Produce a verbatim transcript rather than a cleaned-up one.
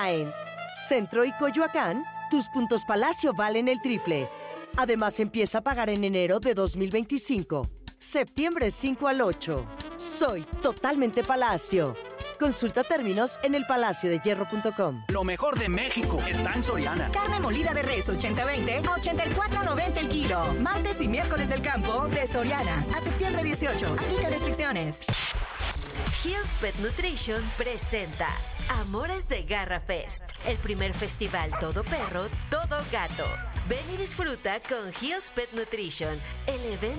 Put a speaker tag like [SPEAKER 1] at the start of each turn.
[SPEAKER 1] En Centro y Coyoacán, tus puntos Palacio valen el triple. Además, empieza a pagar en enero de dos mil veinticinco. Septiembre cinco al ocho. Soy totalmente Palacio. Consulta términos en el palacio de hierro punto com.
[SPEAKER 2] Lo mejor de México está en Soriana.
[SPEAKER 3] Carne molida de res ochenta veinte a ochenta y cuatro noventa el kilo. Martes y miércoles del campo de Soriana. A septiembre dieciocho. Aplica restricciones.
[SPEAKER 4] Hill's Pet Nutrition presenta Amores de Garra Fest, el primer festival todo perro, todo gato. Ven y disfruta con Hill's Pet Nutrition, el evento